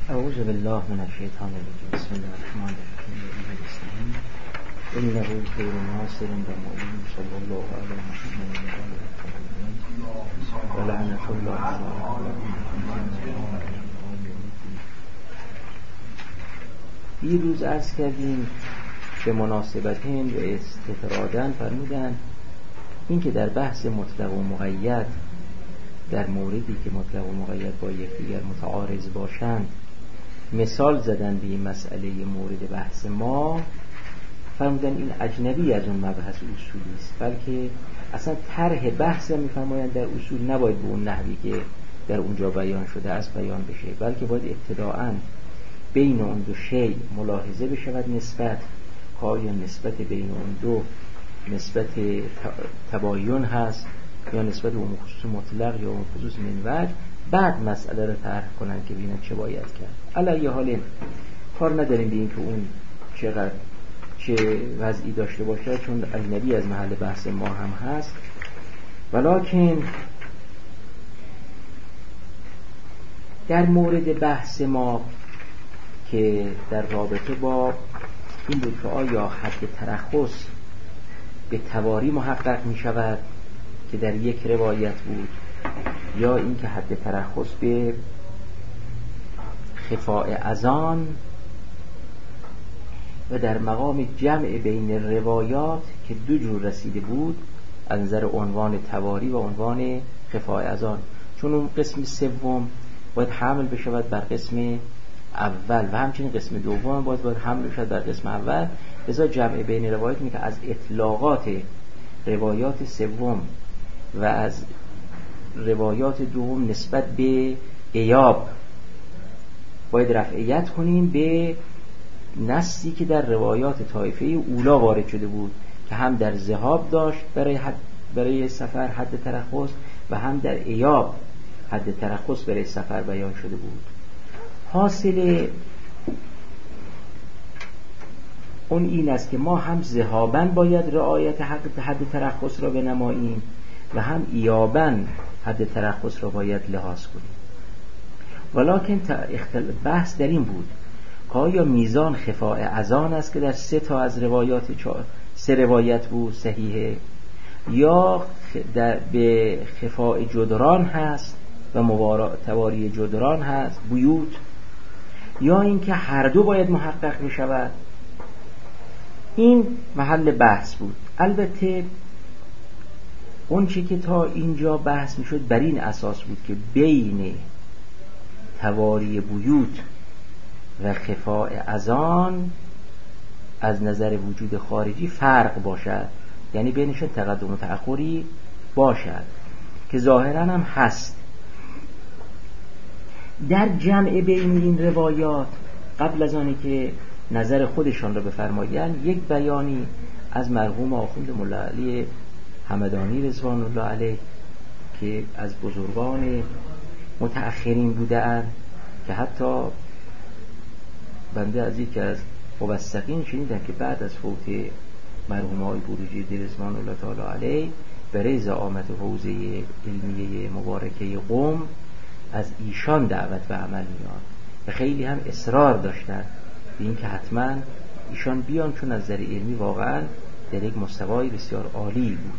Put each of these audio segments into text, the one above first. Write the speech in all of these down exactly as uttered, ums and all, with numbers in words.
اعوذ بالله من الشیطان الرجیم. بسم الله الرحمن الرحیم. انه خیر ناصر و معین صلی الله علیه محمد و لعنت الله علیه. دیروز عرض کردیم به مناسبتین و استطرادن فرمودن این که در بحث مطلق و مقید در موردی که مطلق و مقید با یکدیگر متعارض باشند مثال زدن به این مسئله مورد بحث ما، فرمودن این اجنبی از اون مبحث اصولی است، بلکه اصلا طرح بحث هم می‌فرمایند در اصول نباید به اون نحوی که در اونجا بیان شده از بیان بشه، بلکه باید ابتداءً بین اون دو شیء ملاحظه بشود نسبت که آیا نسبت بین اون دو نسبت تباین هست یا نسبت اون خصوص مطلق یا اون خصوص من وجه، بعد مسئله رو طرح کنن که ببینن چه باید کرد. علی حال کار نداریم به این که اون چقدر چه وضعی داشته باشه، چون اجنبی از محل بحث ما هم هست، ولکن در مورد بحث ما که در رابطه با این بود که آیا حد ترخص به تواری محقق می شود که در یک روایت بود یا اینکه حد ترخص به خفاء اذان، و در مقام جمع بین روایات که دو جور رسیده بود از نظر عنوان تواری و عنوان خفاء اذان، چون اون قسم سوم باید حمل بشود بر قسم اول و همچنین قسم دوم باید باید حمل بشود بر قسم اول، لذا جمع بین روایات می که از اطلاقات روایات سوم و از روایات دوم نسبت به غیاب باید رفعیت کنیم به نصی که در روایات طایفه اولا وارد شده بود که هم در ذهاب داشت برای حد برای سفر حد ترخص و هم در غیاب حد ترخص برای سفر بیان شده بود. حاصل اون این است که ما هم ذهاباً باید رعایت حد ترخص را بنماییم و هم ایاباً حد ترخص را باید لحاظ کنیم. ولکن بحث در این بود که آیا میزان خفاء اذان است که در سه تا از روایات سه روایت بود صحیحه، یا در به خفاء جدران هست و تواری جدران هست بیوت، یا اینکه هر دو باید محقق می شود. این محل بحث بود. البته اون چی که تا اینجا بحث می شد بر این اساس بود که بین تواری بیوت و خفاء اذان از نظر وجود خارجی فرق باشد، یعنی بینشون تقدم و تأخری باشد که ظاهراً هم هست. در جمع بین این روایات قبل از آنی که نظر خودشان را بفرمایند یک بیانی از مرحوم آخوند مولا علی همدانی رضوان الله علیه که از بزرگان متأخرین بودند که حتی بنده از یکی از موثقین شنیدم که بعد از فوت مرحوم آقای بروجردی رضوان الله تعالی علیه برای زعامت حوزه علمیه مبارکه قم از ایشان دعوت و عمل میاد و خیلی هم اصرار داشتن به این که حتما ایشان بیان، چون از نظر علمی واقعا در یک مستوای بسیار عالی بود.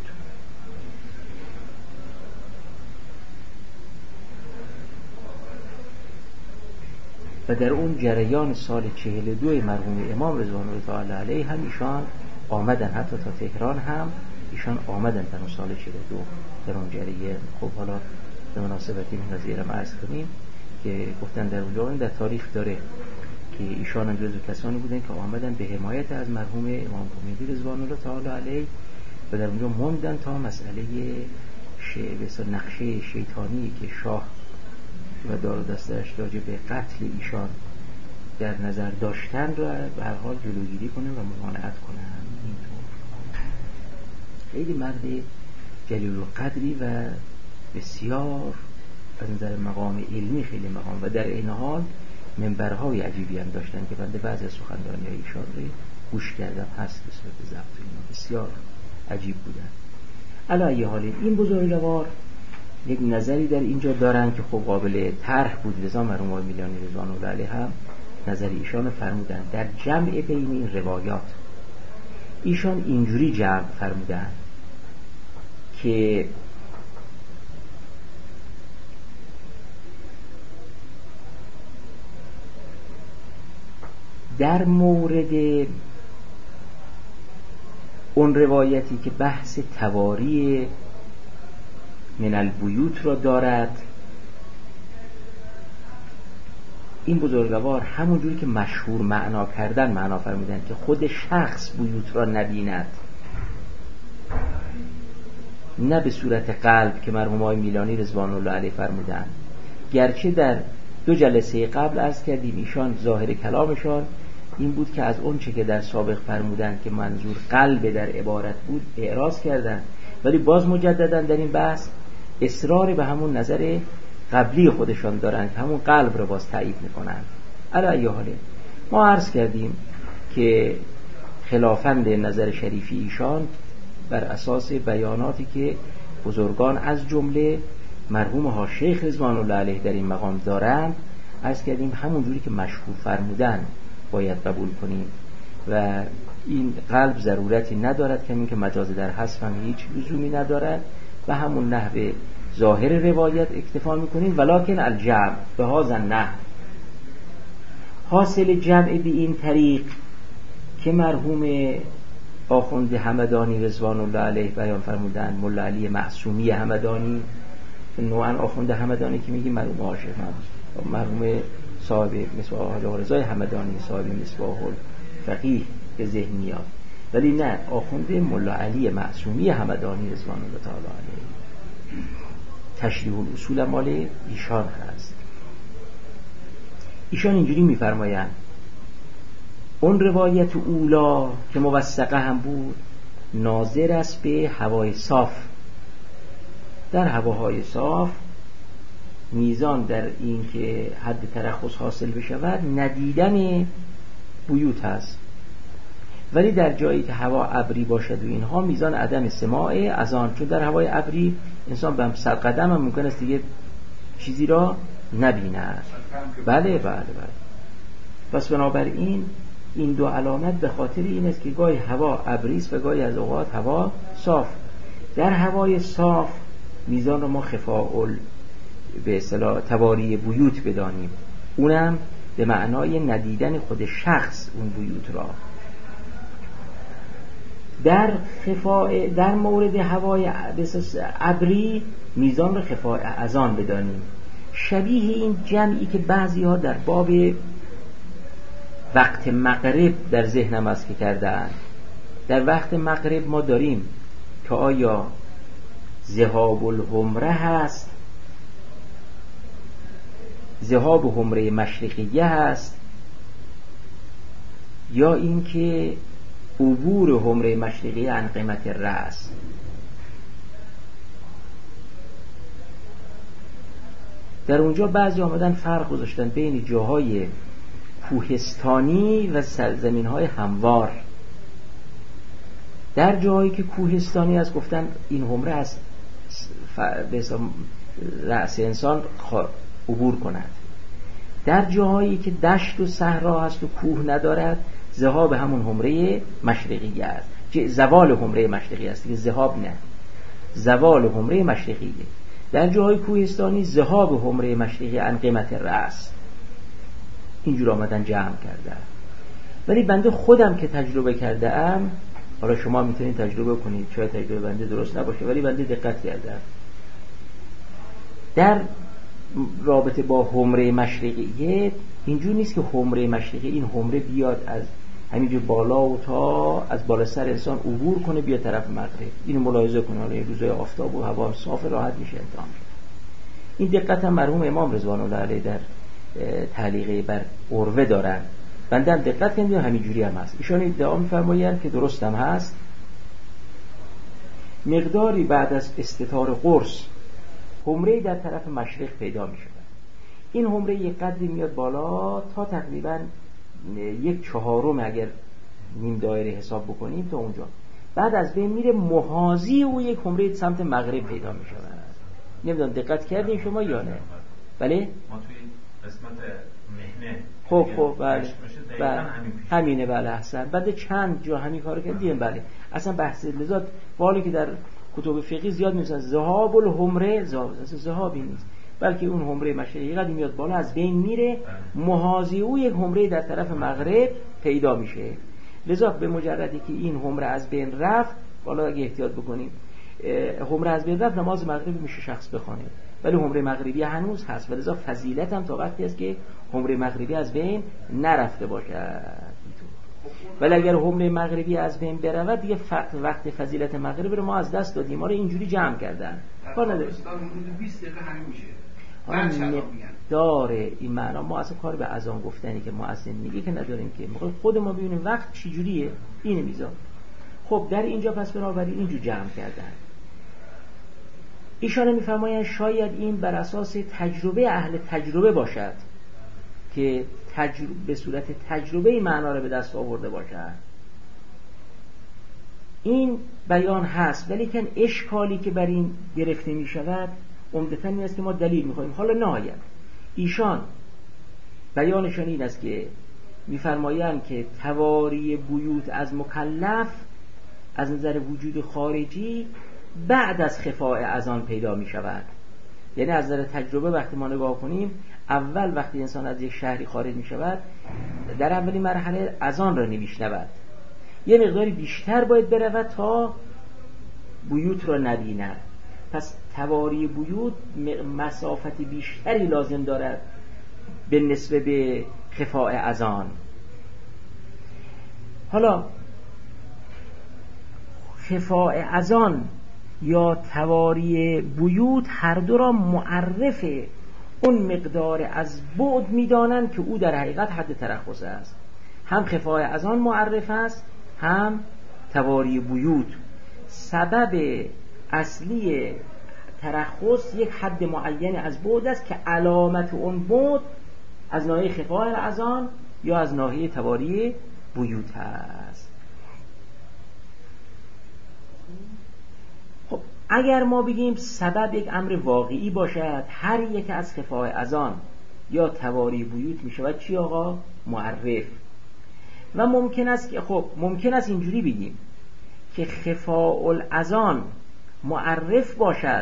و در اون جریان سال چهل و دو مرحوم امام رضوان الله تعالی علیه هم ایشان آمدن، حتی تا تهران هم ایشان آمدن در اون سال چهل و دو در اون جریان. خب حالا به مناسبت این قضیه را عرض کنیم که گفتن در اونجا در تاریخ داره که ایشان هم جزو کسانی بودن که آمدن به حمایت از مرحوم امام خمینی رضوان الله تعالی علیه و در اونجا موندن تا مسئله ش... نقشه شیطانی که شاه و دار و دستش راجع به قتل ایشان در نظر داشتن را به هر حال جلوگیری کنن و ممانعت کنن. اینطور خیلی مرد جلیل القدری و بسیار از نظر مقام علمی خیلی مقام و در این حال منبرهای عجیبی هم داشتن که بنده بعضی از سخنرانی ایشان رو گوش کردم، هست به صورت ضبط، اینا بسیار عجیب بودن. علی حال این بزرگوار یک نظری در اینجا دارن که خب قابل طرح بود، لذا مرحوم آقای میلانی رضوان الله علیه هم نظر ایشان فرمودن در جمع بین این روایات. ایشان اینجوری جمع فرمودن که در مورد اون روایتی که بحث تواری من البیوت را دارد، این بزرگوار همونجوری که مشهور معنا کردن معنا فرمودن که خود شخص بیوت را نبیند، نه به صورت قلب که مرحوم آقای میلانی رضوان الله علیه فرمودن. گرچه در دو جلسه قبل عرض کردیم ایشان ظاهر کلامشان این بود که از اون چه که در سابق فرمودن که منظور قلب در عبارت بود اعراض کردن، ولی باز مجددا در این بحث اصرار به همون نظر قبلی خودشان دارن که همون قلب رو باز تایید میکنن. علی ای حال ما عرض کردیم که خلافند نظر شریفی ایشان بر اساس بیاناتی که بزرگان از جمله مرحوم ها شیخ رضوان الله علیه در این مقام دارند، عرض کردیم همون جوری که مشهور فرمودن باید قبول کنیم و این قلب ضرورتی ندارد که این که مجاز در حذف هم هیچ لزومی ندارد و همون نحو ظاهر روایت اکتفا میکنیم. ولکن الجمع به هذا النحو، حاصل جمع به این طریق که مرحوم آخوند همدانی رضوان الله علیه بیان فرمودن، ملا علی معصومی همدانی، نوعا آخوند همدانی که میگیم مرحوم عاشق مرحوم صاحب مصباح الرضای همدانی صاحب مصباح الفقیه به ذهن میاد، ولی نه، آخوند ملا علی معصومی همدانی رضوان الله تعالی علیه تشریح الاصول مال ایشان هست. ایشان اینجوری میفرمایند اون روایت اولا که موثقه هم بود ناظر است به هوای صاف. در هواهای صاف میزان در این که حد ترخص حاصل بشود ندیدن بیوت هست، ولی در جایی که هوا ابری باشد و اینها میزان عدم سماع از آن، چون در هوای ابری انسان به صد قدم هم ممکن است دیگه چیزی را نبیند. بله بله بله. پس بنابراین این دو علامت به خاطر این است که گاهی هوا ابری است و گاهی از اوقات هوا صاف. در هوای صاف میزان رو ما خفاء به اصطلاح تواری بیوت بدانیم، اونم به معنای ندیدن خود شخص اون بیوت را. در خفاء در مورد هوای ابری میزان رو خفاء از آن بدانیم. شبیه این جمعی که بعضی ها در باب وقت مغرب در ذهنم است که کردن، در وقت مغرب ما داریم که آیا ذهاب الحمره هست، ذهاب حمره مشرقیه هست، یا اینکه عبور حمره مشرقیه عن قیمت رأس. در اونجا بعضی آمدن فرق گذاشتن بین جاهای کوهستانی و سرزمین‌های هموار. در جاهایی که کوهستانی است گفتن این حمره از به رأس انسان عبور کند. در جاهایی که دشت و صحرا هست و کوه ندارد ذهاب همون حمره مشرقی است، زوال حمره مشرقی است، که ذهاب نه، زوال حمره مشرقیه. در جاهای کوهستانی ذهاب حمره مشرقی عن قیمت رأس. اینجور آمدن جمع کرده. ولی بنده خودم که تجربه کرده ام، حالا شما میتونید تجربه کنید، شاید تجربه بنده درست نباشه، ولی بنده دقت کردم در رابطه با حمره مشرقیه اینجور نیست که حمره مشرقی این حمره بیاد از همینجور بالا و تا از بالا سر انسان عبور کنه بیا طرف مغرب. اینو ملاحظه کنه، حالا روزای آفتاب و هوا هم صاف راحت میشه امتحان شد. این دقت هم مرحوم امام رضوان الله علیه در تعلیقه بر عروه دارن. بنده هم دقت کردم همینجوری هم هست. ایشون ادعا می‌فرمایند که درست هم هست. مقداری بعد از استتار قرص حمره در طرف مشرق پیدا می شود. این حمره یک قدری میاد بالا تا تقریبا یک چهارم اگر نیم دایره حساب بکنیم تا اونجا، بعد از بین میره، محاذی او یک حمره سمت مغرب پیدا می شود. نمیدونم دقت کردین شما یا نه؟ بله؟ ما توی قسمت مهنه خب خب بله بله همینه بله احسن. بعد چند جا همین کارو کردیم بله. اصلا بحث لذات والی که در کتب فقهی زیاد می‌نویسن ذهاب الحمره، ذهابی نیست بلکه اون حمره مشرقی قدیم میاد بالا از بین میره، محاذی او یک حمره در طرف مغرب پیدا میشه. لذا به مجردی که این حمره از بین رفت، بالا اگه احتیاط بکنیم حمره از بین رفت، نماز مغرب میشه شخص بخونه، ولی حمره مغربی هنوز هست و لذا فضیلت هم تا وقتی است که حمره مغربی از بین نرفته باشد. ولی اگر حمره مغربی از بین برود دیگه وقت فضیلت مغرب رو ما از دست دادیم، ما رو اینجوری جمع کردن. کار نداره. بیست دقیقه همین میشه. حالا داره این معنا، ما اصلا کار به اذان گفتنی که مؤذن میگه که نداریم، که میخوایم خود ما ببینیم وقت چی جوریه، اینه میذارم. خب در اینجا پس بنابراین اینجور جمع کردن. ایشان میفرمایند شاید این بر اساس تجربه اهل تجربه باشد که تجربه به صورت تجربه این معنا رو به دست آورده باشد. این بیان هست، ولی که اشکالی که بر این گرفته می شود عمدتاً این است که ما دلیل می خواهیم. حالا نهایت ایشان بیانشان این است که میفرمایند که تواری بیوت از مکلف از نظر وجود خارجی بعد از خفاء اذان پیدا می شود. یعنی از نظر تجربه وقتی ما نگاه کنیم، اول وقتی انسان از یک شهری خارج می شود در اولی مرحله اذان را نمی شنود، یه مقداری بیشتر باید برود تا بیوت را نبیند. پس تواری بیوت مسافت بیشتری لازم دارد به نسبت به خفاء اذان. حالا خفاء اذان یا تواری بیوت هر دو را معرف اون مقدار از بعد می‌دانند که او در حقیقت حد ترخص است. هم خفاء اذان معرف است، هم تواری بیوت. سبب اصلی ترخص یک حد معین از بعد است که علامت اون بعد از ناحیه خفاء اذان یا از ناحیه تواری بیوت است. خب اگر ما بگیم سبب یک امر واقعی باشد، هر یک از خفاء اذان یا تواری بیوت می شود چی آقا؟ معرف. و ممکن است که خب ممکن است اینجوری بگیم که خفاء الاذان معرف باشد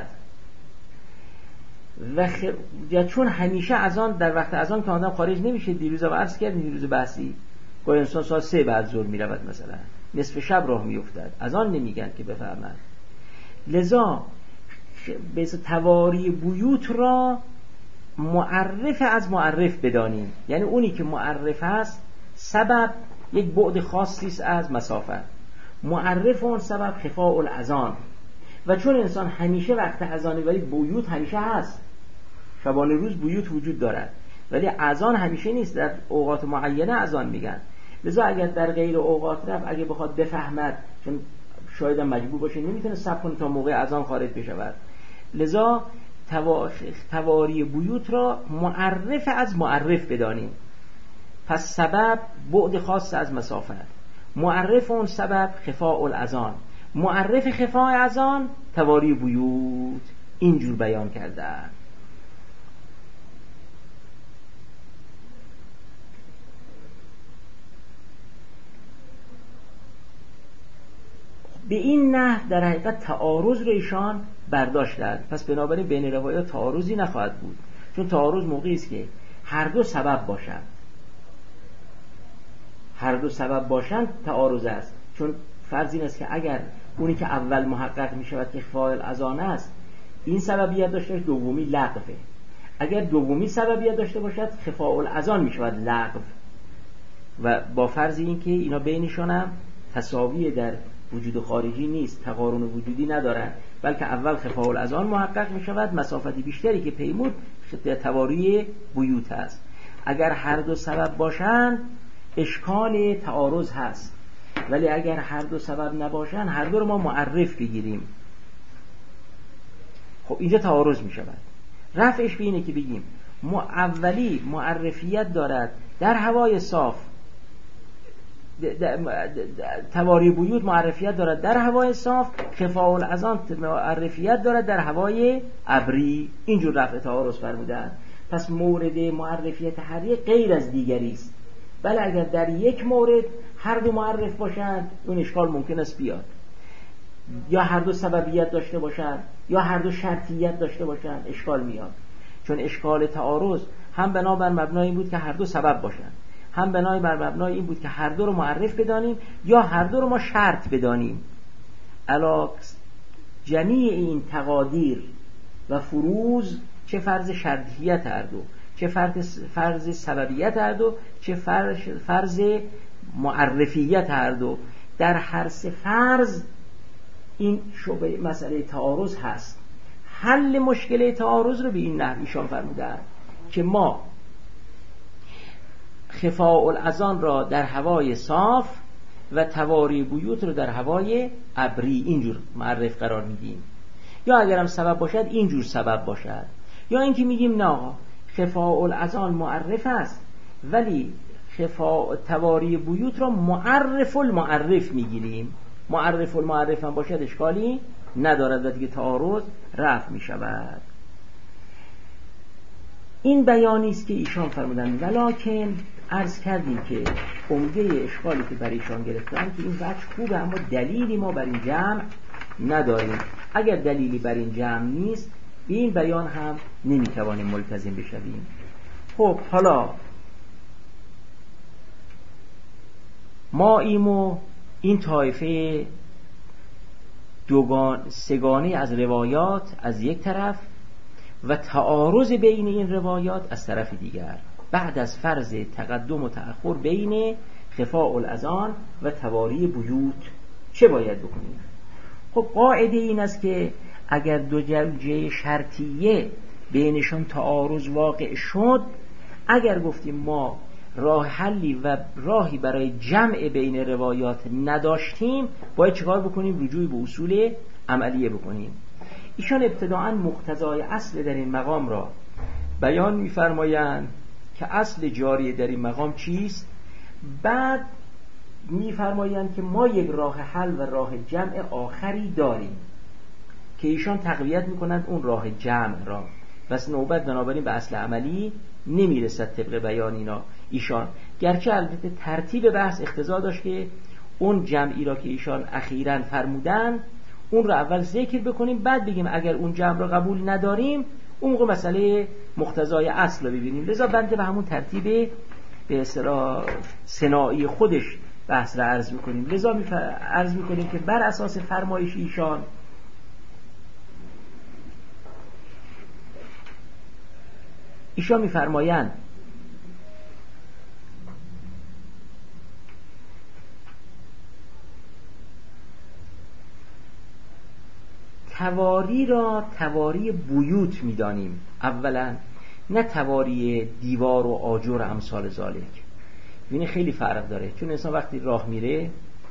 و خ... چون همیشه اذان در وقت اذان که آدم خارج نمیشه، دیروز هم عرض کردیم دیروز بحثی گاهی انسان ساعت سه بعد ظهر میرود، مثلا نصف شب راه میافتد، اذان نمیگن که بفهمند. لذا به تواری بیوت را معرف از معرف بدانیم، یعنی اونی که معرف است سبب یک بعد خاصی است از مسافت، معرف اون سبب خفاء الاذان. و چون انسان همیشه وقت اذان، ولی بیوت همیشه هست، شبانه روز بیوت وجود دارد، ولی اذان همیشه نیست، در اوقات معینه اذان میگن. لذا اگر در غیر اوقات رفت، اگه بخواد بفهمد، چون شاید مجبور باشه نمیتونه صبر کنه تا موقع اذان خارج بشود، لذا تواری بیوت را معرف از معرف بدانیم. پس سبب بعد خاص از مسافت، معرف اون سبب خفاء الاذان، معرف خفاء اذان تواری بیوت. اینجور بیان کردن. به این نحو در حقیقت تعارض رو ایشان برداشتند. پس بنابراین بین روایات تعارضی نخواهد بود، چون تعارض موقعی است که هر دو سبب باشند. هر دو سبب باشند تعارض است، چون فرض این است که اگر اونی که اول محقق می شود که خفاء الاذان است این سببیت داشته باشه، دومی لغوه. اگر دومی سببیت داشته باشد خفاء الاذان می شود لغو. و با فرض این که اینا بینشان هم تساوی در وجود خارجی نیست، تقارن وجودی ندارن، بلکه اول خفاء الاذان محقق می شود، مسافتی بیشتری که پیمود تواری بیوت است. اگر هر دو سبب باشند اشکال تعارض هست، ولی اگر هر دو سبب نباشند هر دو رو ما معرف بگیریم، خب اینجا تعارض می شود. رفعش به اینه که بگیم اولی معرفیت دارد در هوای صاف تواری بیوت معرفیت دارد در هوای صاف، خفاء الاذان معرفیت دارد در هوای ابری. اینجور رفع تعارض فرمودند. پس مورد معرفیت هر یک غیر از دیگری است. بله اگر در یک مورد هر دو معرف باشند اون اشکال ممکن است بیاد، یا هر دو سببیت داشته باشند یا هر دو شرطیت داشته باشند اشکال میاد. چون اشکال تعارض هم بنا بر مبنای این بود که هر دو سبب باشند، هم بنای بر مبنای این بود که هر دو رو معرف بدانیم یا هر دو رو ما شرط بدانیم. علا جمیع این تقادیر و فروض، چه فرض شرطیت هر دو، چه فرض فرض سببیت هر دو، چه فرض فرض معرفیت هر دو، در هر سه فرض این شبه مسئله تعارض هست. حل مشکل تعارض رو به این نحو ایشان فرمودند که ما خفاء الاذان را در هوای صاف و تواری بیوت رو در هوای ابری اینجور معرف قرار میدیم، یا اگرم سبب باشد اینجور سبب باشد، یا اینکه میگیم نه خفاء الاذان معرف است ولی خفاء تواری بیوت را معرف المعرف میگیریم. معرف المعرف هم باشد اشکالی ندارد و دیگه تعارض رفع میشود. این بیانی است که ایشان فرمودند. ولکن عرض کردیم که عمده اشکالی که برای ایشان گرفتن که این وجه خوبه اما دلیلی ما بر این جمع نداریم. اگر دلیلی بر این جمع نیست به این بیان هم نمیتوانیم ملتزم بشویم. خب حالا ما ایمو این طایفه دوگان سگانه از روایات از یک طرف و تعارض بین این روایات از طرف دیگر، بعد از فرض تقدم و تأخر بین خفاء الاذان و تواری بیوت چه باید بکنیم؟ خب قاعده این است که اگر دو جوجه شرطیه بینشون تعارض واقع شد، اگر گفتیم ما راه حلی و راهی برای جمع بین روایات نداشتیم، باید چیکار بکنیم؟ رجوع به اصول عملیه بکنیم. ایشان ابتداعاً مقتضای اصل در این مقام را بیان می‌فرمایند که اصل جاری در این مقام چیست، بعد می‌فرمایند که ما یک راه حل و راه جمع آخری داریم که ایشان تقویت می‌کنند اون راه جمع را. بس نوبت بنابراین به اصل عملی نمیرسد طبق بیان اینا ایشان، گرچه البته ترتیب بحث اقتضا داشت که اون جمعی را که ایشان اخیراً فرمودن اون را اول ذکر بکنیم، بعد بگیم اگر اون جمع را قبول نداریم اون موقع مسئله مقتضای اصل رو ببینیم. لذا بنده به همون ترتیب به اصطلاح سنایی خودش بحث را عرض میکنیم. لذا می عرض میکنیم که بر اساس فرمایش ایشان ایشان میفرمایند تواری را تواری بیوت میدانیم اولا، نه تواری دیوار و آجر امثال ذالک. ببینید خیلی فرق داره، چون انسان وقتی راه میره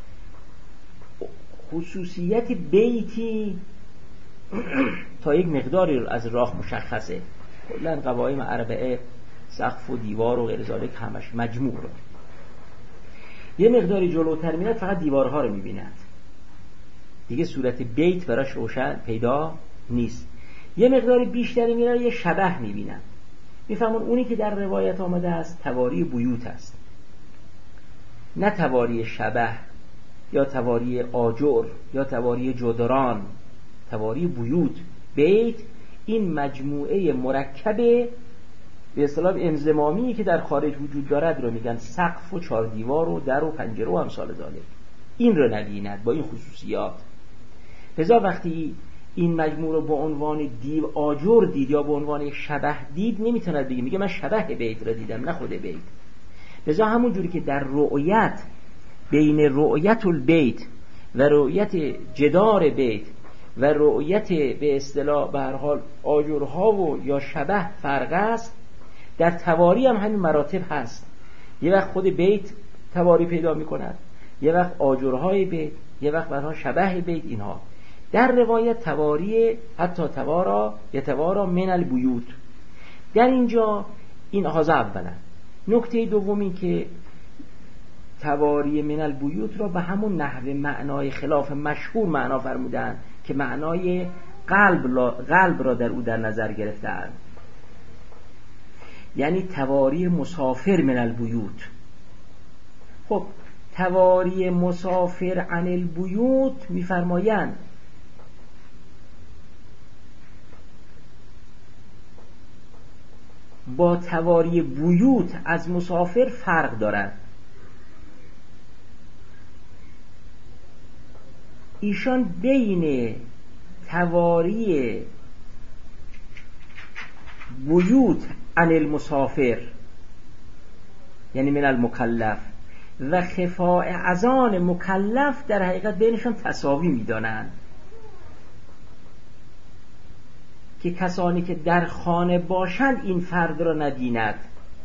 خصوصیت بیتی تا یک مقداری از راه مشخصه، کلا قواعد اربعه سقف و دیوار و غیر ذالک همش مجموع رو. یه مقداری جلوتر میاد فقط دیوارها رو میبیند، دیگه صورت بیت براش روشن پیدا نیست. یه مقداری بیشتری میره یه شبح میبینن، میفهمون اونی که در روایت آمده است تواری بیوت است، نه تواری شبح یا تواری آجر یا تواری جدران، تواری بیوت. بیت این مجموعه مرکب به اصطلاح انضمامی که در خارج وجود دارد رو میگن سقف و چهار دیوار و در و پنجره و امثال ذالک. این رو نبیند با این خصوصیات. لذا وقتی این مجموعه رو به عنوان دیو آجر دید یا به عنوان یک شبح دید، نمیتوند بگه میگه من شبح بیت را دیدم، نه خود بیت. لذا همون جوری که در رؤیت بین رؤیت البیت و رؤیت جدار بیت و رؤیت به اصطلاح به هر حال آجرها و یا شبح فرق است، در تواری هم همین مراتب هست. یه وقت خود بیت تواری پیدا میکند، یه وقت آجرهای بیت، یه وقت به هر حال شبح بیت. اینها در روایت تواری حتی توارا یتوارا من البیوت. در اینجا این هازا اولا. نکته دومی که تواری من البیوت را به همون نحوه معنای خلاف مشهور معنا فرمودن که معنای قلب را, قلب را در او در نظر گرفتند، یعنی تواری مسافر من البیوت. خب تواری مسافر عن البیوت میفرمایند با تواری بیوت از مسافر فرق دارد. ایشان بین تواری بیوت عن المسافر یعنی من المکلف و خفاء اذان مکلف در حقیقت بینشان تساوی می‌دانند که کسانی که در خانه باشند این فرد را ندیند،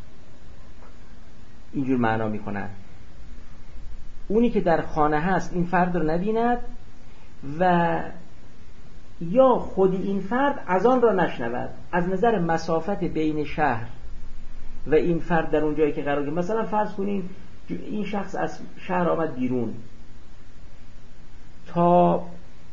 اینجور معنا می‌کنند. اونی که در خانه هست این فرد را نبیند و یا خود این فرد از آن را نشنود. از نظر مسافت بین شهر و این فرد در اون جایی که قرار گرفت، مثلا فرض کنین این شخص از شهر آمد بیرون تا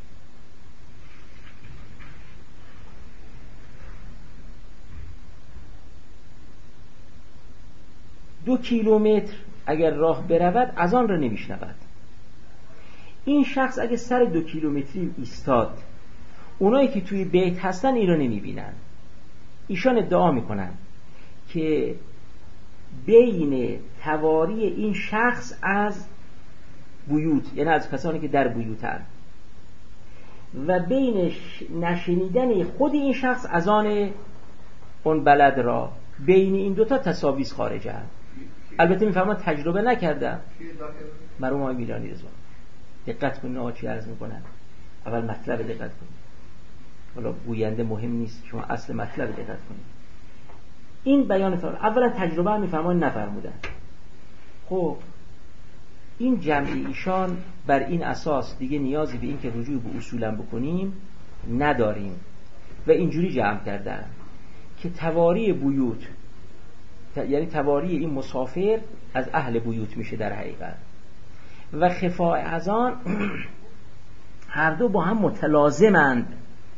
دو کیلومتر اگر راه برود از آن را نمیشنود. این شخص اگر سر دو کیلومتری ایستاد، اونایی که توی بیت هستن این را نمیبینن. ایشان ادعا میکنن که بین تواری این شخص از بیوت، یعنی از کسانی که در بیوتن، و بین نشنیدن خود این شخص از آن اون بلد را، بین این دوتا تساویز خارجه. البته میفهمم تجربه نکردم. مرحوم آقای میرانی رضوان دقت کنید آقا چی عرض میکنن. اول مطلب دقت کنید، حالا گوینده مهم نیست، شما اصل مطلب دقت کنید. این بیان فرمودن اولا تجربه هم میفهمن نفرمودن. خب این جمعی ایشان بر این اساس دیگه نیازی به این که رجوع به اصولا بکنیم نداریم و اینجوری جمع کردن که تواری بیوت یعنی تواری این مسافر از اهل بیوت میشه در حقیقت، و خفاء اذان هر دو با هم متلازمند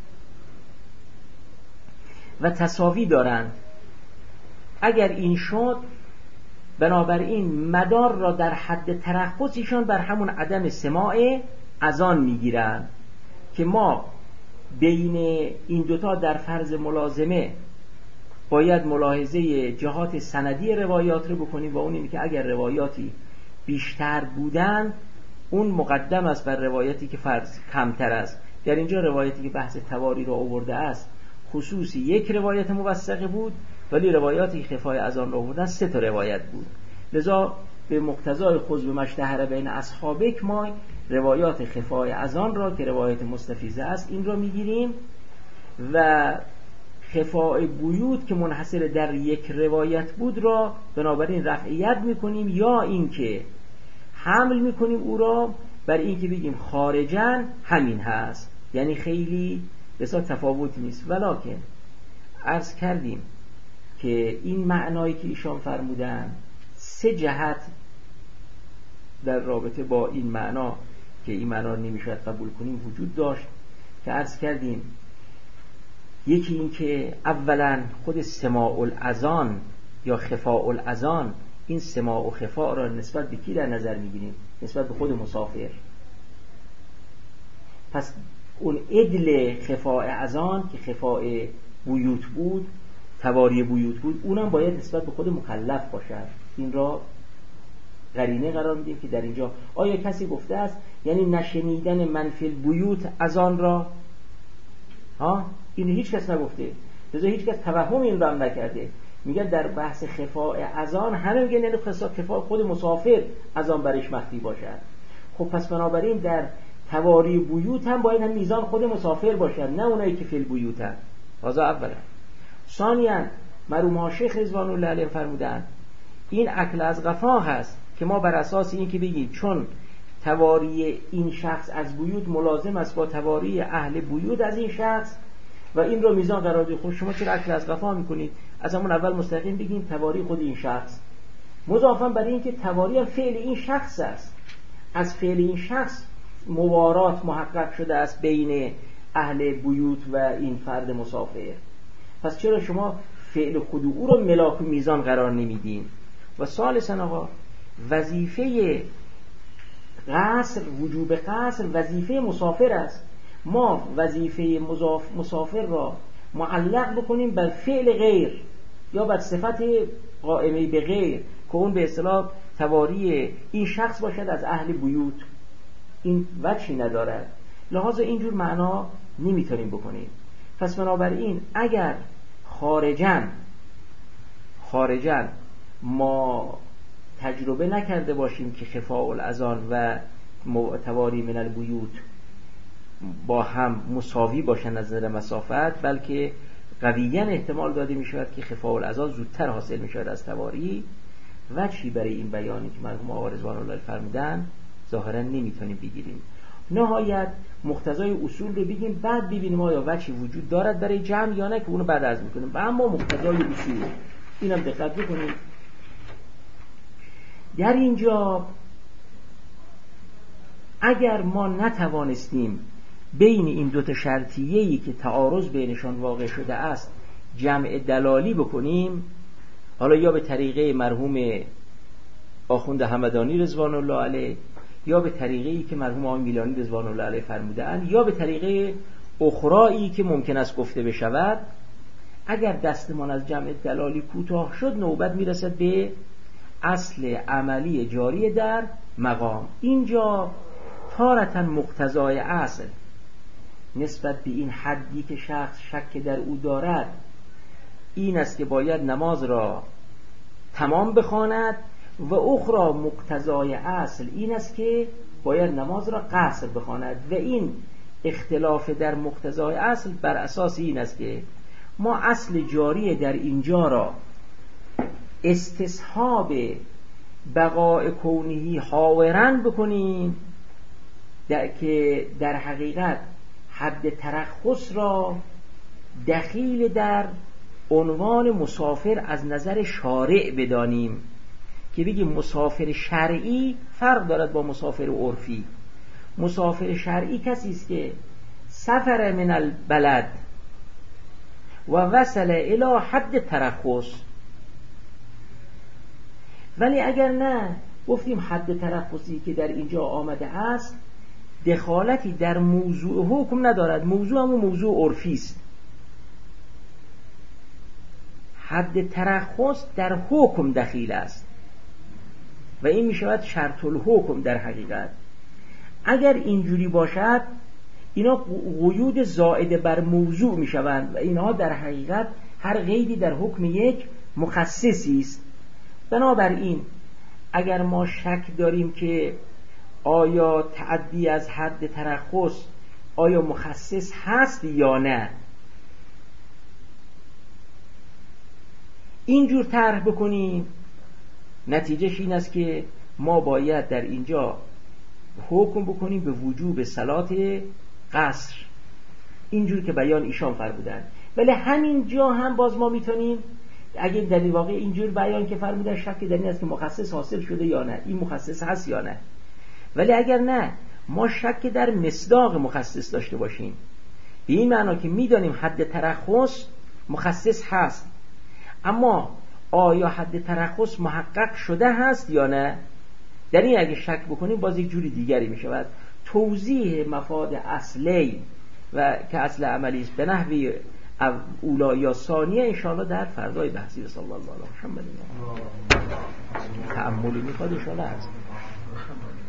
و تساوی دارند. اگر این شد بنابراین مدار را در حد ترخص ایشان بر همون عدم سماع اذان میگیرند که ما بین این دوتا در فرض ملازمه باید ملاحظه جهات سندی روایات رو بکنیم و اون اینه که اگر روایاتی بیشتر بودن اون مقدم است بر روایتی که فرض کمتر است. در اینجا روایتی که بحث تواری را آورده است خصوصی یک روایت موثقه بود، ولی روایاتی که خفای اذان را آوردن سه تا روایت بود. لذا به مقتضای خذ بمشتهر بین اصحابک ما روایات خفای اذان را که روایت مستفیضه است این را میگیریم و خفای بیوت که منحصر در یک روایت بود را بنابراین رفعیت میکنیم یا اینکه حمل میکنیم او را بر این که بگیم خارجن همین هست، یعنی خیلی بسیار تفاوتی نیست. ولکن عرض کردیم که این معنایی که ایشان فرمودن سه جهت در رابطه با این معنا که این معنا نمیشه قبول کنیم وجود داشت که عرض کردیم. یکی این که اولا خود سماع الاذان یا خفاء الاذان، این سماع و خفاء را نسبت به کی در نظر میگیریم؟ نسبت به خود مسافر. پس اون عدل خفاء اذان که خفاء بیوت بود، تواری بیوت بود، اونم باید نسبت به خود مکلف باشد. این را قرینه قرار میدیم که در اینجا آیا کسی گفته است یعنی نشنیدن منفی بیوت اذان را ها؟ این هیچ کس نگفته، لذا هیچ کس توهم این را هم نکرده. میگه در بحث خفاء اذان همه میگه نه خفاء خود مسافر اذان برش مخفی باشد. خب پس بنابراین در تواری بیوت هم باید هم میزان خود مسافر باشد، نه اونایی که فی البیوت هست. هذا اولا. ثانیاً مرحوم شیخ رضوان الله علیه فرمودند این اکل از قفا هست که ما بر اساس این که بگیم چون تواری این شخص از بیوت ملازم است با تواری اهل بیوت از این شخص و این رو میزان قرار دید. خب شما چرا اکل از قفا میکنید؟ از همون اول مستقیم بگیم تواری خود این شخص مضافاً برای اینکه تواری فعل این شخص است، از فعل این شخص موارات محقق شده است بین اهل بیوت و این فرد مسافر. پس چرا شما فعل خود او رو ملاک و میزان قرار نمیدین؟ و ثالثاً آقا وظیفه قصر، وجوب قصر وظیفه مسافر است. ما وظیفه مسافر را معلق بکنیم بر فعل غیر یا بر صفت قائمه به غیر که اون به اصطلاح تواری این شخص باشد از اهل بیوت، این وجهی ندارد، لحاظا اینجور معنا نمیتونیم بکنیم. پس بنابراین اگر خارجاً خارجاً ما تجربه نکرده باشیم که خفاء الاذان و تواری من البیوت با هم مساوی باشن از نظر مسافت، بلکه قویاً احتمال داده می شود که خفاء الاذان زودتر حاصل می شود از تواری، وجهی برای این بیانی که مرحوم آقا رضوان الله فرمودن ظاهراً نمیتونیم بگیریم. نهایت مقتضای اصول رو بگیم، بعد ببینیم آیا وجهی وجود دارد برای جمع یا نه که اونو بعد عرض میکنیم. و اما مقتضای اصول اینم دقت بکنید. در اینجا اگر ما نتوانستیم بین این دوتا شرطیه‌ای که تعارض بینشان واقع شده است جمع دلالی بکنیم، حالا یا به طریقه مرحوم آخوند همدانی رضوان الله علیه یا به طریقه‌ای که مرحوم آقای میلانی رضوان الله علیه فرمودند یا به طریقه اخرایی که ممکن است گفته بشود، اگر دستمان از جمع دلالی کوتاه شد نوبت میرسد به اصل عملی جاری در مقام. اینجا تارتاً مقتضای اصل نسبت به این حدی که شخص شک در او دارد این است که باید نماز را تمام بخواند، و اخرى مقتضای اصل این است که باید نماز را قصر بخواند. و این اختلاف در مقتضای اصل بر اساس این است که ما اصل جاری در اینجا را استصحاب بقاء کونهی حاورن بکنیم، در که در حقیقت حد ترخص را دخیل در عنوان مسافر از نظر شارع بدانیم، که بگیم مسافر شرعی فرق دارد با مسافر عرفی. مسافر شرعی کسی است که سفر من البلد و وصل الی حد ترخص. ولی اگر نه گفتیم حد ترخصی که در اینجا آمده است دخالتی در موضوع حکم ندارد، موضوع همون موضوع عرفی است. حد ترخص در حکم دخیل است و این می شود شرط الحکم در حقیقت. اگر اینجوری باشد اینا قیود زائده بر موضوع می شوند و اینها در حقیقت هر قیدی در حکم یک مخصصی است. بنابراین اگر ما شک داریم که آیا تعدی از حد ترخص آیا مخصص هست یا نه، اینجور طرح بکنیم، نتیجهش این است که ما باید در اینجا حکم بکنیم به وجوب صلات قصر، اینجور که بیان ایشان فرمودن. ولی همین جا هم باز ما میتونیم اگه در واقع اینجور بیان که فرمودن شک در این است که مخصص حاصل شده یا نه، این مخصص هست یا نه. ولی اگر نه ما شک در مصداق مخصص داشته باشیم، به این معنا که میدانیم حد ترخص مخصص هست، اما آیا حد ترخص محقق شده هست یا نه، در این اگه شک بکنیم باز یک جوری دیگری می شود. توضیح مفاد اصلی و که اصل عملی است به نحوی اولا یا ثانیه انشاءالله در فردای بحثی صلی الله علیه و سلم. تأملی میخواد انشاءالله هست.